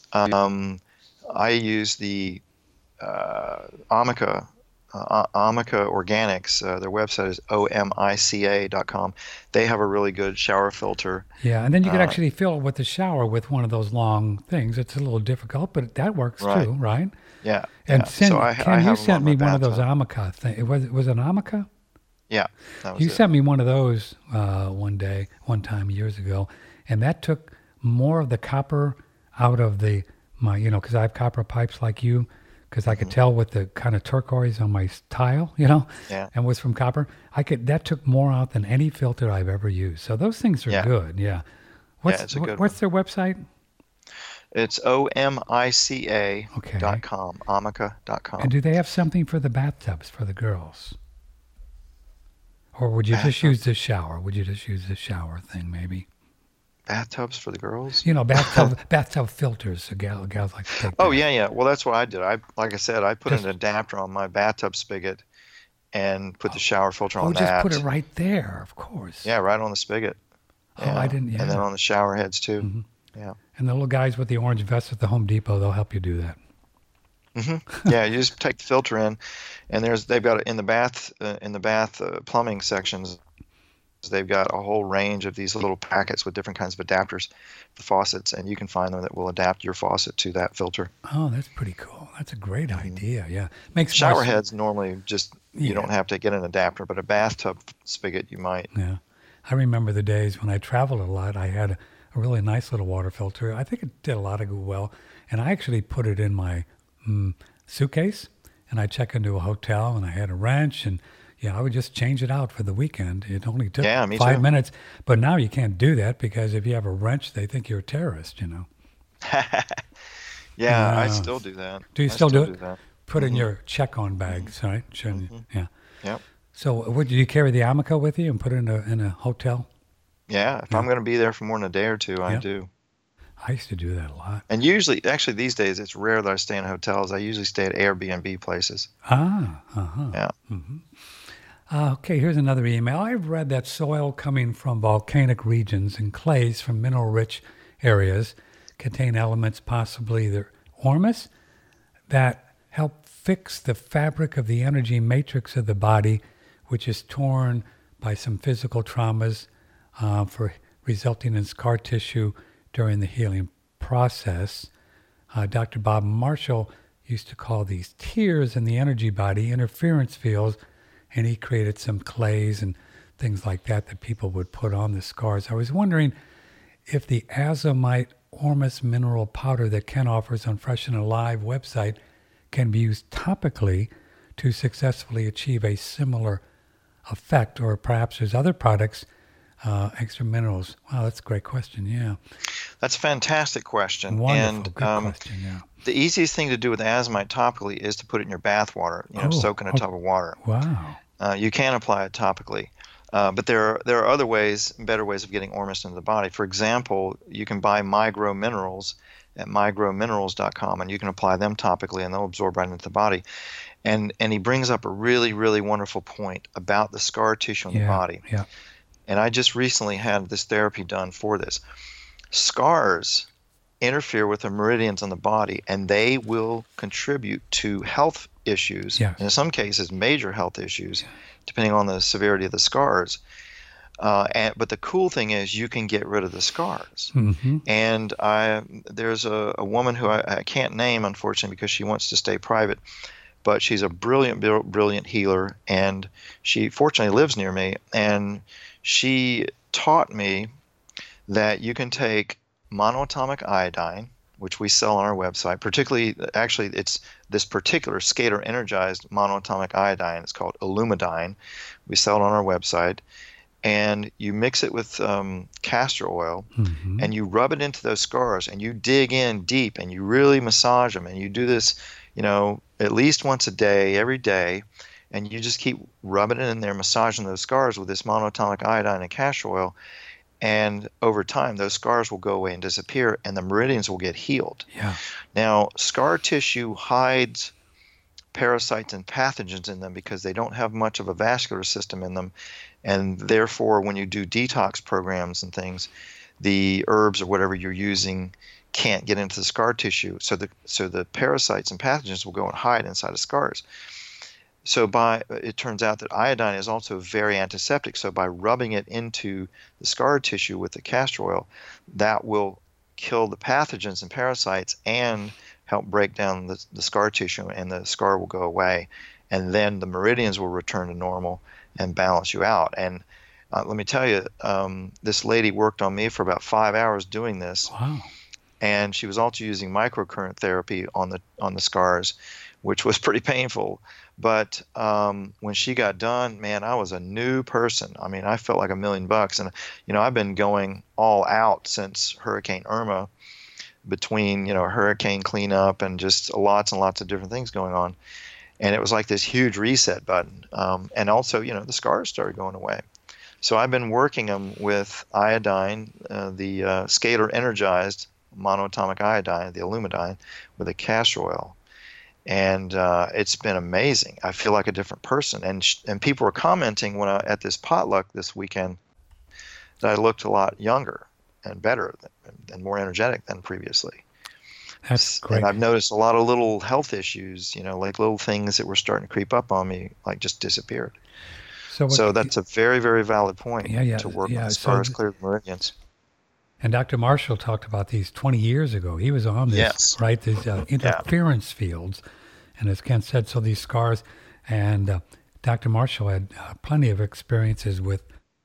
I use the Amica Organics. Their website is omica.com. They have a really good shower filter. Yeah, and then you could actually fill it with the shower with one of those long things. It's a little difficult, but that works too, right? Yeah. And yeah. Ken, you sent me one of those bathtub. Amica things. Was it Amica? Yeah, that was You it. sent me one of those one time years ago, and that took more of the copper out of because I have copper pipes like you, because I could tell with the kind of turquoise on my tile, Yeah. and was from copper. That took more out than any filter I've ever used. So those things are Yeah. good. Yeah. It's a good What's their website? It's omica.com, amica.com. And do they have something for the bathtubs for the girls? Or would you just use the shower? Would you just use the shower thing, maybe? Bathtubs for the girls? Bathtub filters. So gals like to take. Oh, baths. yeah. Well, that's what I did. Like I said, I put an adapter on my bathtub spigot and put the shower filter on just that. put it right there, of course. Yeah, right on the spigot. Oh, I didn't. Yeah. And then on the shower heads, too. Mm-hmm. Yeah. And the little guys with the orange vests at the Home Depot, they'll help you do that. Yeah, you just take the filter in, and they've got it in the bath plumbing sections. They've got a whole range of these little packets with different kinds of adapters for faucets, and you can find them that will adapt your faucet to that filter. Oh, that's pretty cool. That's a great idea. Yeah, makes Shower more heads normally just you don't have to get an adapter, but a bathtub spigot you might. Yeah, I remember the days when I traveled a lot. I had a really nice little water filter. I think it did a lot of good well, and I actually put it in my suitcase, and I check into a hotel, and I had a wrench, and I would just change it out for the weekend. It only took 5 minutes, but now you can't do that because if you have a wrench, they think you're a terrorist, Yeah, I still do that. Do you still do it? That. Put in your check-on bags, right? Shouldn't you? Yeah. Yep. So, do you carry the Amica with you and put it in a hotel? Yeah, if I'm going to be there for more than a day or two, I do. I used to do that a lot. And usually, actually, these days, it's rare that I stay in hotels. I usually stay at Airbnb places. Yeah. Okay, here's another email. I've read that soil coming from volcanic regions and clays from mineral-rich areas contain elements, possibly the ormus, that help fix the fabric of the energy matrix of the body, which is torn by some physical traumas resulting in scar tissue during the healing process. Dr. Bob Marshall used to call these tears in the energy body interference fields, and he created some clays and things like that people would put on the scars. I was wondering if the azomite ormus mineral powder that Ken offers on Fresh and Alive website can be used topically to successfully achieve a similar effect, or perhaps there's other products, extra minerals. Wow, that's a great question. Yeah, that's a fantastic question. Wonderful, and good question. Yeah, the easiest thing to do with azomite topically is to put it in your bath water. Soak in a tub of water. Wow. You can apply it topically, but there are other ways, better ways of getting ormus into the body. For example, you can buy Migro Minerals at migrominerals.com, and you can apply them topically, and they'll absorb right into the body. And he brings up a really, really wonderful point about the scar tissue in the body. Yeah. And I just recently had this therapy done for this. Scars interfere with the meridians on the body, and they will contribute to health issues, Yes. in some cases major health issues, depending on the severity of the scars. But the cool thing is you can get rid of the scars. Mm-hmm. And there's a woman who I can't name, unfortunately, because she wants to stay private, but she's a brilliant healer, and she fortunately lives near me, and she taught me that you can take monoatomic iodine, which we sell on our website, actually it's this particular Skater energized monoatomic iodine. It's called Illumidine. We sell it on our website, and you mix it with castor oil, and you rub it into those scars, and you dig in deep, and you really massage them, and you do this, at least once a day, every day, and you just keep rubbing it in there, massaging those scars with this monoatomic iodine and castor oil, and over time those scars will go away and disappear, and the meridians will get healed. Yeah. Now, scar tissue hides parasites and pathogens in them because they don't have much of a vascular system in them, and therefore when you do detox programs and things, the herbs or whatever you're using can't get into the scar tissue, so the parasites and pathogens will go and hide inside of scars. So it turns out that iodine is also very antiseptic, so by rubbing it into the scar tissue with the castor oil, that will kill the pathogens and parasites and help break down the scar tissue, and the scar will go away, and then the meridians will return to normal and balance you out. And let me tell you, this lady worked on me for about 5 hours doing this. Wow. And she was also using microcurrent therapy on the scars, which was pretty painful. But when she got done, man, I was a new person. I mean, I felt like $1 million. And I've been going all out since Hurricane Irma, between hurricane cleanup and just lots and lots of different things going on. And it was like this huge reset button. And also, the scars started going away. So I've been working them with iodine, the scalar energized monoatomic iodine, the alumidine, with a castor oil. And it's been amazing. I feel like a different person. And people were commenting at this potluck this weekend that I looked a lot younger and better and more energetic than previously. That's great. And I've noticed a lot of little health issues, like little things that were starting to creep up on me, like just disappeared. So that's a very, very valid point to work on as far as clear the meridians. And Dr. Marshall talked about these 20 years ago. He was on this, right? These interference fields. And as Ken said, so these scars. And Dr. Marshall had plenty of experiences with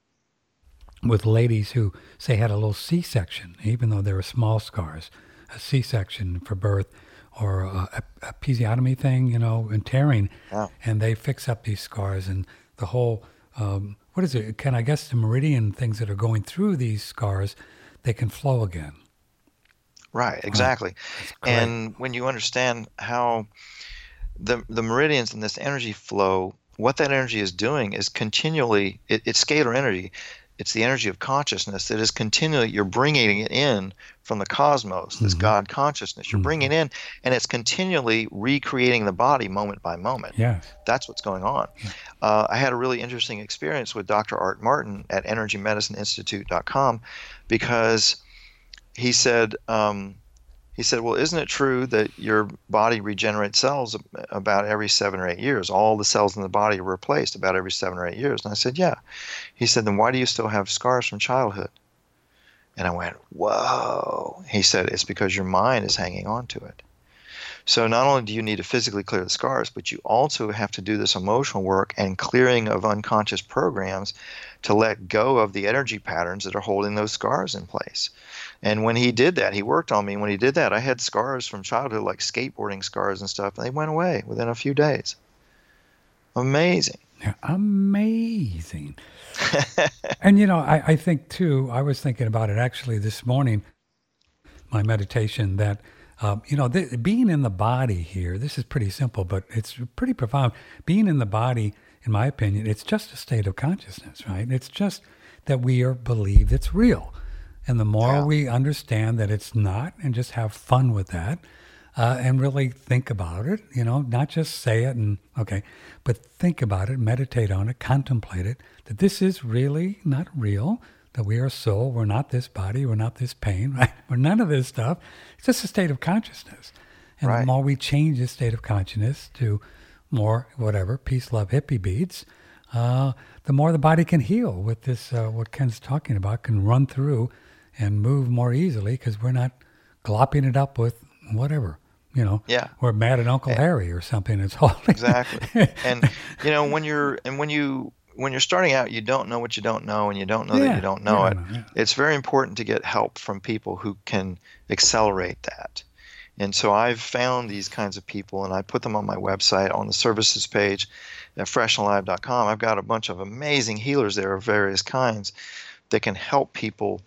ladies who, say, had a little C-section, even though they were small scars, a C-section for birth, or a episiotomy thing, and tearing. Wow. And they fix up these scars, and the whole, what is it? I guess the meridian things that are going through these scars, they can flow again. Right, exactly. And when you understand how the meridians and this energy flow, what that energy is doing is continually, it's scalar energy. It's the energy of consciousness that is continually, you're bringing it in from the cosmos, this God consciousness. You're bringing it in, and it's continually recreating the body moment by moment. Yeah. That's what's going on. Yeah. I had a really interesting experience with Dr. Art Martin at EnergyMedicineInstitute.com, because he said, well, isn't it true that your body regenerates cells about every 7 or 8 years? All the cells in the body are replaced about every 7 or 8 years. And I said, yeah. He said, then why do you still have scars from childhood? And I went, whoa. He said, it's because your mind is hanging on to it. So not only do you need to physically clear the scars, but you also have to do this emotional work and clearing of unconscious programs to let go of the energy patterns that are holding those scars in place. And when he did that, he worked on me. When he did that, I had scars from childhood, like skateboarding scars and stuff, and they went away within a few days. Amazing. Yeah, amazing. And, I think, too, I was thinking about it actually this morning, my meditation, that, being in the body here, this is pretty simple, but it's pretty profound. Being in the body, in my opinion, it's just a state of consciousness, right? It's just that we believe it's real. And the more we understand that it's not, and just have fun with that, and really think about it, not just say it but think about it, meditate on it, contemplate it, that this is really not real, that we are soul, we're not this body, we're not this pain, right? We're none of this stuff. It's just a state of consciousness. And the more we change this state of consciousness to more, peace, love, hippie beats, the more the body can heal with this, what Ken's talking about, can run through and move more easily, because we're not glopping it up with whatever, we're mad at Uncle Harry or something. It's all exactly. And when you're starting out, you don't know what you don't know, and you don't know that you don't know it. Yeah. It's very important to get help from people who can accelerate that. And so I've found these kinds of people, and I put them on my website on the services page at freshandalive.com. I've got a bunch of amazing healers there of various kinds that can help people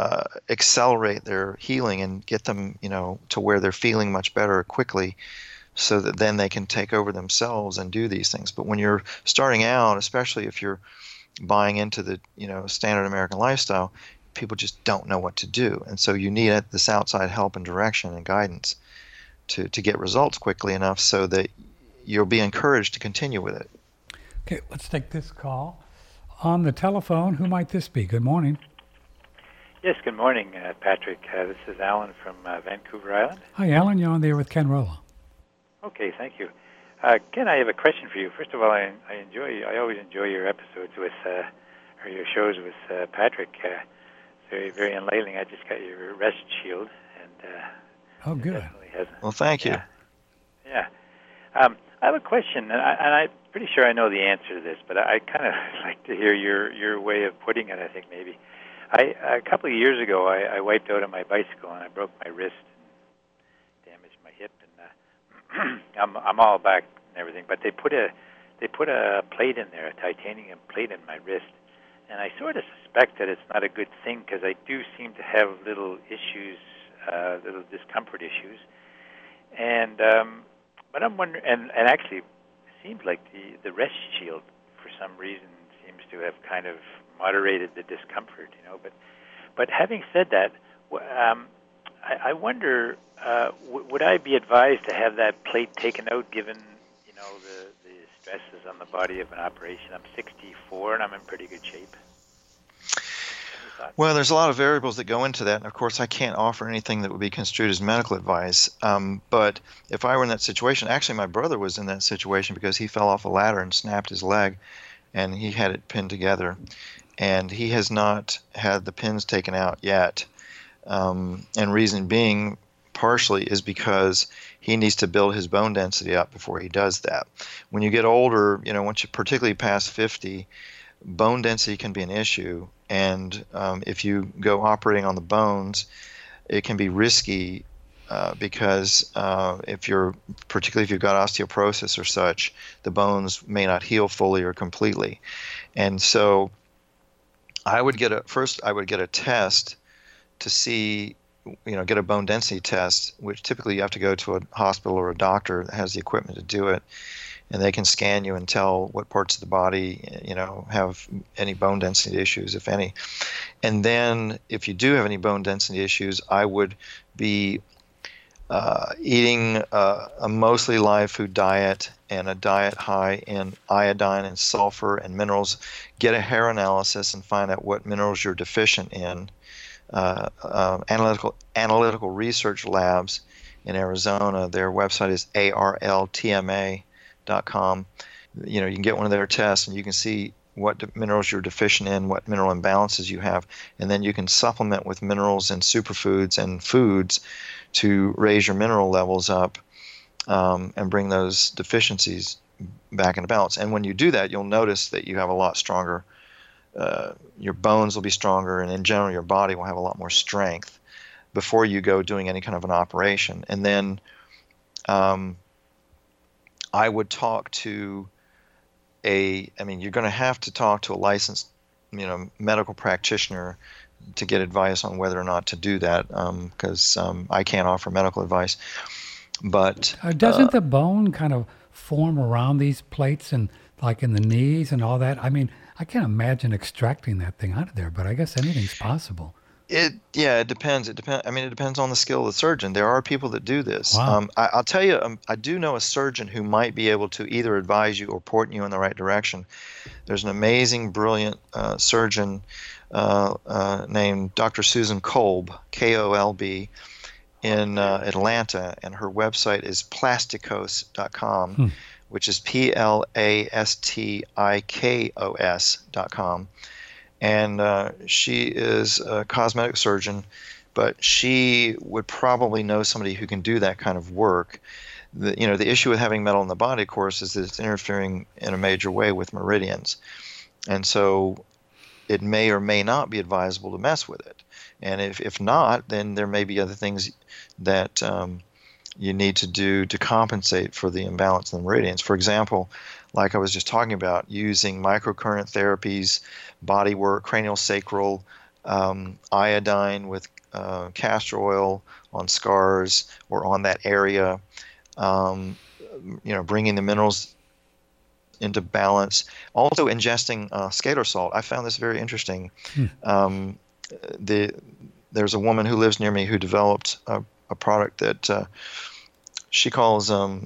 accelerate their healing and get them, to where they're feeling much better quickly, so that then they can take over themselves and do these things. But when you're starting out, especially if you're buying into the standard American lifestyle, people just don't know what to do, and so you need this outside help and direction and guidance to get results quickly enough so that you'll be encouraged to continue with it. Okay, let's take this call. On the telephone, who might this be? Good morning. Yes, good morning, Patrick. This is Alan from Vancouver Island. Hi, Alan. You're on there with Ken Rolla. Okay, thank you. Ken, I have a question for you. First of all, I always enjoy your episodes with, or your shows with Patrick. Very, very enlightening. I just got your rest shield, and oh, good. Well, thank you. Yeah. I have a question, and I'm pretty sure I know the answer to this, but I kind of like to hear your way of putting it. I think maybe a couple of years ago, I wiped out on my bicycle and I broke my wrist and damaged my hip, and I'm all back and everything. But they put a plate in there, a titanium plate in my wrist, and I sort of suspect that it's not a good thing because I do seem to have little issues, little discomfort issues, and but I'm wondering, and actually, it seems like the rest shield for some reason seems to have kind of moderated the discomfort, But having said that, I wonder, would I be advised to have that plate taken out, given the stresses on the body of an operation? I'm 64 and I'm in pretty good shape. Well, there's a lot of variables that go into that, and of course I can't offer anything that would be construed as medical advice. But if I were in that situation, actually my brother was in that situation because he fell off a ladder and snapped his leg, and he had it pinned together, and he has not had the pins taken out yet. And reason being, partially, is because he needs to build his bone density up before he does that. When you get older, once you particularly past 50, bone density can be an issue, and if you go operating on the bones, it can be risky because particularly if you've got osteoporosis or such, the bones may not heal fully or completely. And so I would get a test to see, get a bone density test, which typically you have to go to a hospital or a doctor that has the equipment to do it, and they can scan you and tell what parts of the body, have any bone density issues, if any. And then if you do have any bone density issues, I would be eating a mostly live food diet and a diet high in iodine and sulfur and minerals. Get a hair analysis and find out what minerals you're deficient in. Analytical Research Labs in Arizona, their website is arltma.com. You can get one of their tests and you can see what minerals you're deficient in, what mineral imbalances you have, and then you can supplement with minerals and superfoods and foods to raise your mineral levels up and bring those deficiencies back into balance. And when you do that, you'll notice that you have a lot stronger, your bones will be stronger, and in general your body will have a lot more strength before you go doing any kind of an operation. And then I would talk to you're going to have to talk to a licensed, medical practitioner to get advice on whether or not to do that, because I can't offer medical advice. But doesn't the bone kind of form around these plates and like in the knees and all that? I can't imagine extracting that thing out of there, but I guess anything's possible. It depends. It depends on the skill of the surgeon. There are people that do this. Wow. I'll tell you, I do know a surgeon who might be able to either advise you or point you in the right direction. There's an amazing, brilliant surgeon named Dr. Susan Kolb, Kolb, in Atlanta, and her website is plastikos.com, which is plastikos.com. And she is a cosmetic surgeon, but she would probably know somebody who can do that kind of work. The issue with having metal in the body, of course, is that it's interfering in a major way with meridians. And so it may or may not be advisable to mess with it. And if not, then there may be other things that you need to do to compensate for the imbalance in the meridians. For example, like I was just talking about, using microcurrent therapies, body work, craniosacral, iodine with castor oil on scars or on that area, bringing the minerals into balance. Also ingesting scalar salt. I found this very interesting. There's a woman who lives near me who developed a product that she calls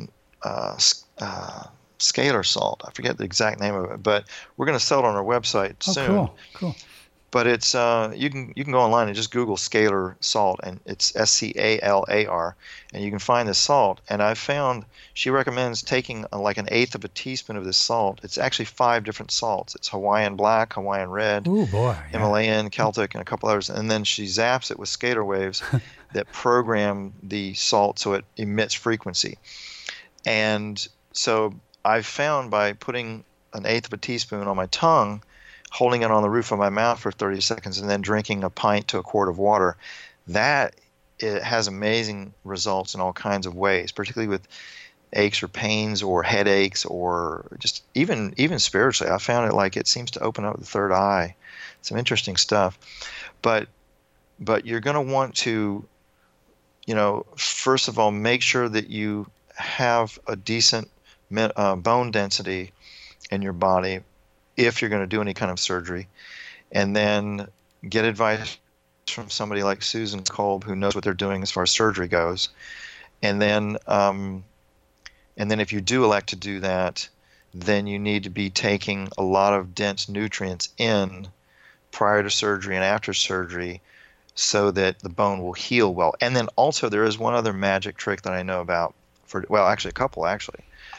scalar salt. I forget the exact name of it, but we're going to sell it on our website soon. Cool. But it's you can go online and just Google scalar salt, and it's SCALAR, and you can find this salt. And I found she recommends taking like an eighth of a teaspoon of this salt. It's actually 5 different salts. It's Hawaiian black, Hawaiian red, Himalayan, Celtic, and a couple others. And then she zaps it with scalar waves that program the salt so it emits frequency. And so I found by putting an eighth of a teaspoon on my tongue, holding it on the roof of my mouth for 30 seconds, and then drinking a pint to a quart of water, that it has amazing results in all kinds of ways, particularly with aches or pains or headaches or just even spiritually. I found it like it seems to open up the third eye. Some interesting stuff. But you're going to want to, first of all, make sure that you have a decent bone density in your body if you're going to do any kind of surgery, and then get advice from somebody like Susan Kolb, who knows what they're doing as far as surgery goes. And then if you do elect to do that, then you need to be taking a lot of dense nutrients in prior to surgery and after surgery so that the bone will heal well. And then also there is one other magic trick that I know about actually a couple actually.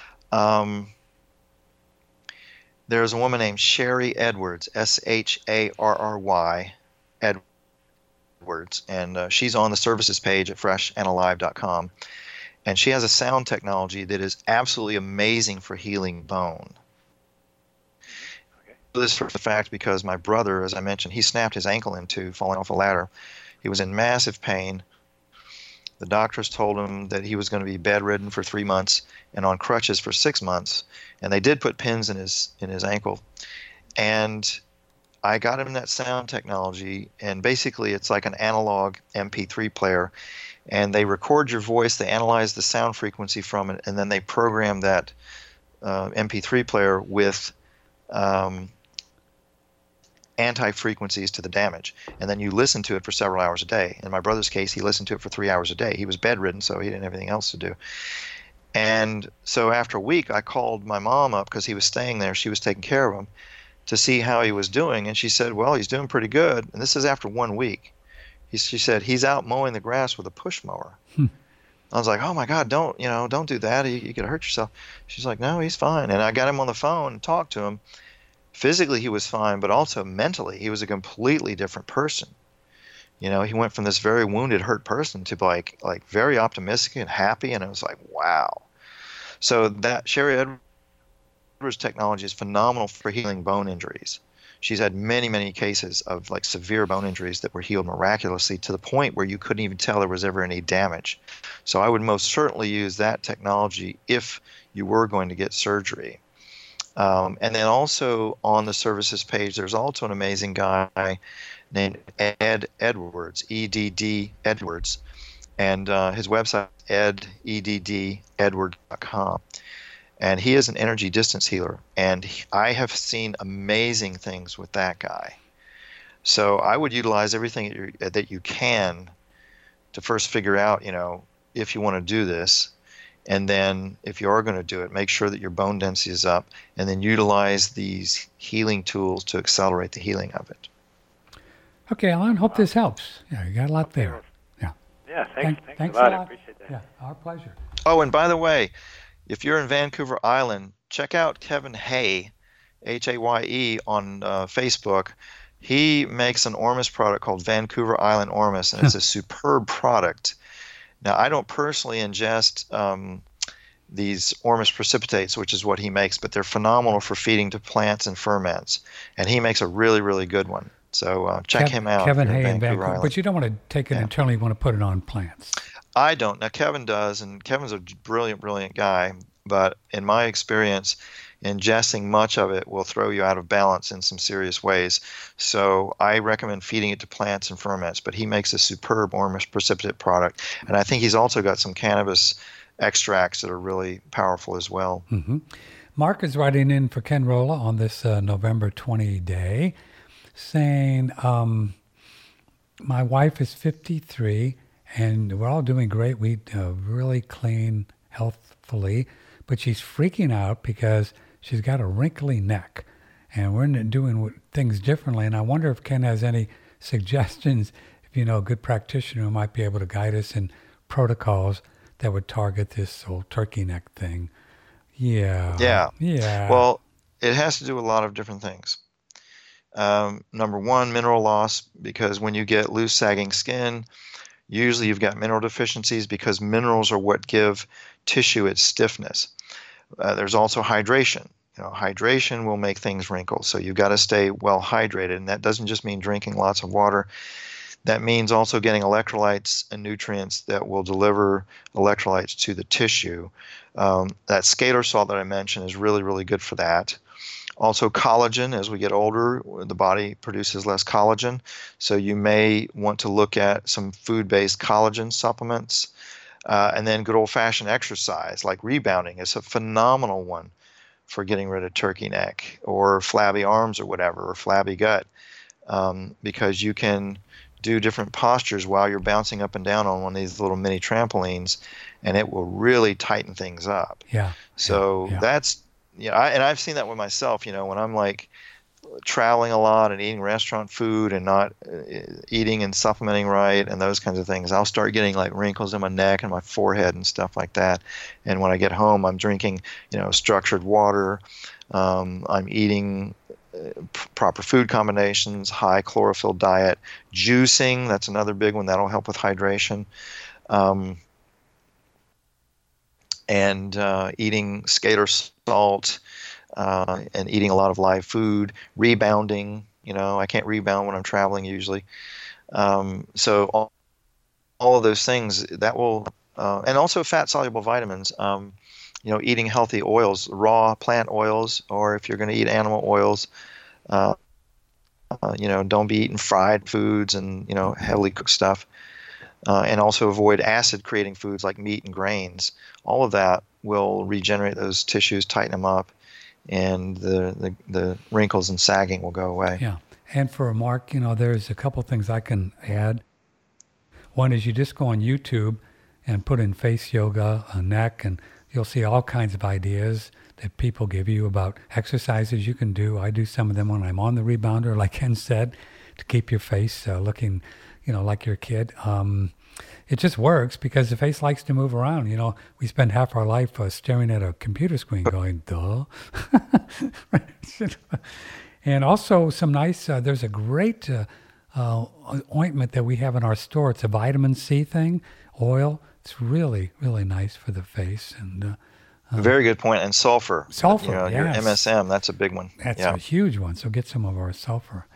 There's a woman named Sharry Edwards, SHARRY Edwards, and she's on the services page at freshandalive.com. And she has a sound technology that is absolutely amazing for healing bone. Okay. This for the fact because my brother, as I mentioned, he snapped his ankle in two falling off a ladder. He was in massive pain. The doctors told him that he was going to be bedridden for 3 months and on crutches for 6 months. And they did put pins in his ankle. And I got him that sound technology, and basically it's like an analog MP3 player. And they record your voice, they analyze the sound frequency from it, and then they program that MP3 player with anti-frequencies to the damage. And then you listen to it for several hours a day. In my brother's case, he listened to it for 3 hours a day. He was bedridden, so he didn't have anything else to do. And so after a week, I called my mom up because he was staying there. She was taking care of him to see how he was doing. And she said, well, he's doing pretty good. And this is after 1 week. She said, he's out mowing the grass with a push mower. I was like, oh my God, don't do that. You could hurt yourself. She's like, no, he's fine. And I got him on the phone and talked to him. Physically, he was fine, but also mentally, he was a completely different person. He went from this very wounded, hurt person to like very optimistic and happy. And it was like, wow. So that Sharry Edwards technology is phenomenal for healing bone injuries. She's had many, many cases of like severe bone injuries that were healed miraculously to the point where you couldn't even tell there was ever any damage. So I would most certainly use that technology if you were going to get surgery. And then also on the services page, there's also an amazing guy named Ed Edwards, EDD Edwards, and his website eddedwards.com. And he is an energy distance healer, and I have seen amazing things with that guy. So I would utilize everything that you can to first figure out, if you want to do this. And then if you are going to do it, make sure that your bone density is up, and then utilize these healing tools to accelerate the healing of it. Okay, Alan, hope this helps. Yeah, you got a lot there. Yeah, thanks a lot. I appreciate that. Yeah, our pleasure. Oh, and by the way, if you're in Vancouver Island, check out Kevin Haye, Haye, on Facebook. He makes an Ormus product called Vancouver Island Ormus, and it's a superb product. Now, I don't personally ingest these Ormus precipitates, which is what he makes, but they're phenomenal for feeding to plants and ferments. And he makes a really, really good one. So check him out. Kevin Haye in Vancouver Island. But you don't want to take it internally, you want to put it on plants. I don't. Now, Kevin does, and Kevin's a brilliant, brilliant guy. But in my experience, ingesting much of it will throw you out of balance in some serious ways. So I recommend feeding it to plants and ferments. But he makes a superb Ormus precipitate product. And I think he's also got some cannabis extracts that are really powerful as well. Mm-hmm. Mark is writing in for Ken Rolla on this November 20 day, saying, my wife is 53, and we're all doing great. We eat really clean, healthfully, but she's freaking out because she's got a wrinkly neck, and we're doing things differently. And I wonder if Ken has any suggestions, if you know a good practitioner who might be able to guide us in protocols that would target this whole turkey neck thing. Yeah. Well, it has to do with a lot of different things. Number one, mineral loss, because when you get loose sagging skin, usually you've got mineral deficiencies because minerals are what give tissue its stiffness. There's also hydration. Hydration will make things wrinkle, so you've got to stay well hydrated, and that doesn't just mean drinking lots of water. That means also getting electrolytes and nutrients that will deliver electrolytes to the tissue. That scalar salt that I mentioned is really, really good for that. Also collagen. As we get older, the body produces less collagen, so you may want to look at some food-based collagen supplements. And then good old-fashioned exercise, like rebounding, is a phenomenal one for getting rid of turkey neck or flabby arms or whatever, or flabby gut, because you can do different postures while you're bouncing up and down on one of these little mini trampolines, and it will really tighten things up. So that's, and I've seen that with myself, when I'm like traveling a lot and eating restaurant food and not eating and supplementing right and those kinds of things, I'll start getting like wrinkles in my neck and my forehead and stuff like that. And when I get home, I'm drinking, structured water. I'm eating proper food combinations, high chlorophyll diet, juicing. That's another big one that'll help with hydration. And eating scalar salt, and eating a lot of live food, rebounding. I can't rebound when I'm traveling usually. So all of those things that will, and also fat soluble vitamins. Eating healthy oils, raw plant oils, or if you're going to eat animal oils, don't be eating fried foods and heavily cooked stuff. And also avoid acid-creating foods like meat and grains. All of that will regenerate those tissues, tighten them up, and the wrinkles and sagging will go away. Yeah. And for Mark, there's a couple things I can add. One is you just go on YouTube and put in face yoga, neck, and you'll see all kinds of ideas that people give you about exercises you can do. I do some of them when I'm on the rebounder, like Ken said, to keep your face looking, like your kid. It just works because the face likes to move around. We spend half our life staring at a computer screen going, duh. And also some nice, there's a great ointment that we have in our store. It's a vitamin C thing, oil. It's really, really nice for the face. And very good point. And sulfur. Sulfur, your MSM, that's a big one. That's a huge one. So get some of our sulfur.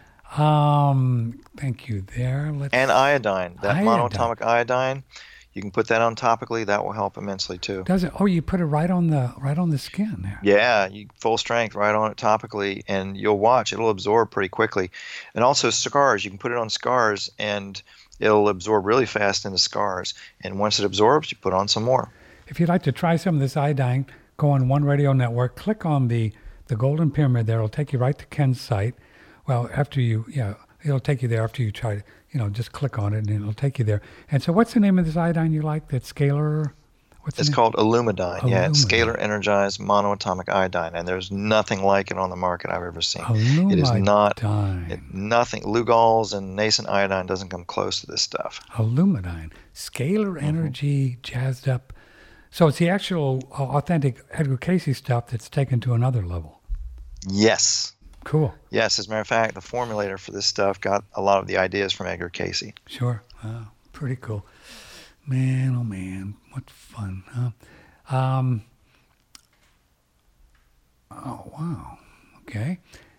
Thank you there. And iodine. That monoatomic iodine, you can put that on topically. That will help immensely too. Does it? Oh, you put it right on the skin there. Yeah, full strength right on it topically, and you'll watch. It'll absorb pretty quickly. And also scars. You can put it on scars, and it'll absorb really fast into scars. And once it absorbs, you put on some more. If you'd like to try some of this iodine, go on One Radio Network, click on the golden pyramid there. It'll take you right to Ken's site. Well, it'll take you there after you try to, just click on it and it'll take you there. And so what's the name of this iodine you like? That scalar? It's called Illumidine. Yeah, it's scalar energized monoatomic iodine, and there's nothing like it on the market I've ever seen. Illumidine. It is nothing. Lugol's and nascent iodine doesn't come close to this stuff. Illumidine. Scalar energy jazzed up. So it's the actual authentic Edgar Casey stuff that's taken to another level. Yes. Cool. Yes, as a matter of fact, the formulator for this stuff got a lot of the ideas from Edgar Casey. Sure. Pretty cool. Man, oh man, what fun, huh? Oh, wow. Okay.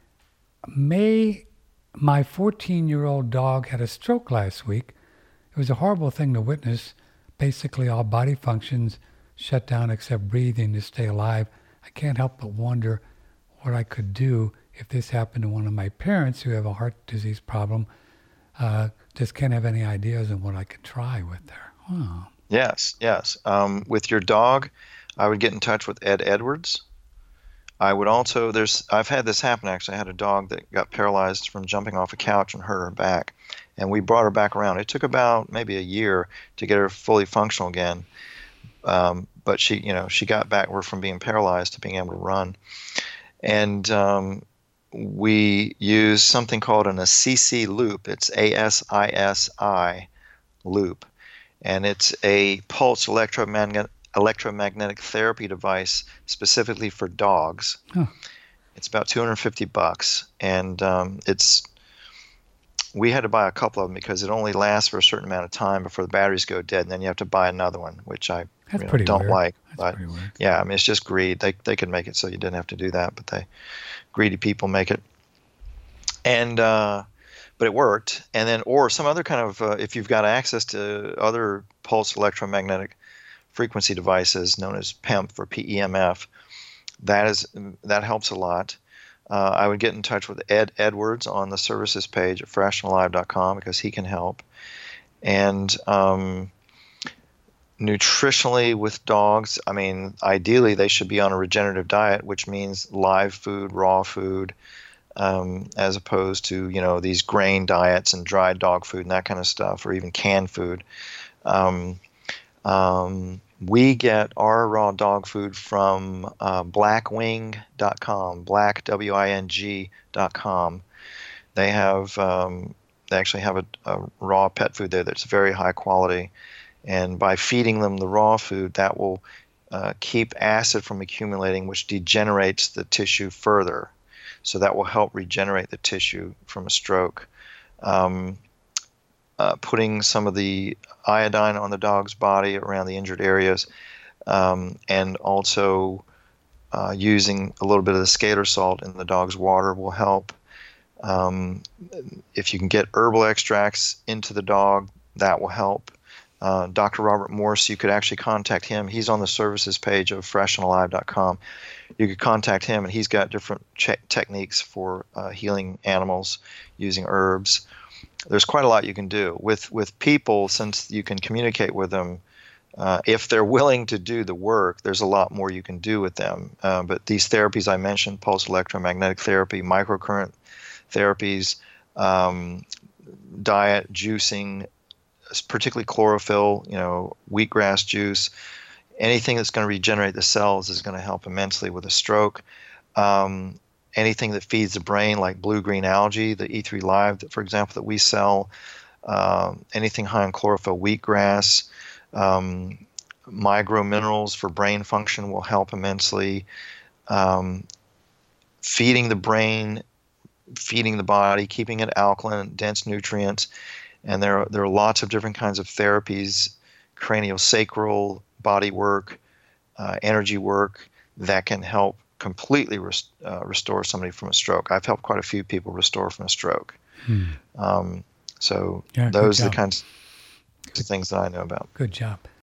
My 14-year-old dog had a stroke last week. It was a horrible thing to witness. Basically, all body functions shut down except breathing to stay alive. I can't help but wonder what I could do if this happened to one of my parents who have a heart disease problem. Just can't have any ideas on what I could try with her. Oh. Yes, yes. With your dog, I would get in touch with Ed Edwards. I would also, I've had this happen actually. I had a dog that got paralyzed from jumping off a couch and hurt her back. And we brought her back around. It took about maybe a year to get her fully functional again. But she got back from being paralyzed to being able to run. And we use something called an Assisi loop. It's ASISI loop. And it's a pulse electromagnetic therapy device specifically for dogs. Huh. It's about $250, and we had to buy a couple of them because it only lasts for a certain amount of time before the batteries go dead, and then you have to buy another one, which I don't weird. like. That's but pretty weird. yeah, I mean, it's just greed. They could make it so you didn't have to do that, but greedy people make it. And but it worked. And then, or some other kind of, if you've got access to other pulse electromagnetic frequency devices known as PEMF or PEMF, that helps a lot. I would get in touch with Ed Edwards on the services page at freshandalive.com because he can help. And nutritionally with dogs, I mean, ideally they should be on a regenerative diet, which means live food, raw food, as opposed to these grain diets and dried dog food and that kind of stuff, or even canned food. We get our raw dog food from blackwing.com, blackwing.com. They actually have a raw pet food there that's very high quality, and by feeding them the raw food, that will keep acid from accumulating, which degenerates the tissue further. So that will help regenerate the tissue from a stroke. Putting some of the iodine on the dog's body around the injured areas, and also using a little bit of the scalar salt in the dog's water will help. If you can get herbal extracts into the dog, that will help. Dr. Robert Morse, you could actually contact him. He's on the services page of freshandalive.com. You could contact him, and he's got different techniques for healing animals using herbs. There's quite a lot you can do with people, since you can communicate with them. If they're willing to do the work, there's a lot more you can do with them. But these therapies I mentioned, pulse electromagnetic therapy, microcurrent therapies, diet, juicing, particularly chlorophyll, wheatgrass juice, anything that's going to regenerate the cells is going to help immensely with a stroke. Anything that feeds the brain, like blue-green algae, the E3 Live, for example, that we sell, anything high in chlorophyll, wheatgrass, minerals for brain function will help immensely. Feeding the brain, feeding the body, keeping it alkaline, dense nutrients, and there are lots of different kinds of therapies, craniosacral, body work, energy work that can help completely restore somebody from a stroke. I've helped quite a few people restore from a stroke. So those are the kinds of things that I know about. Good job.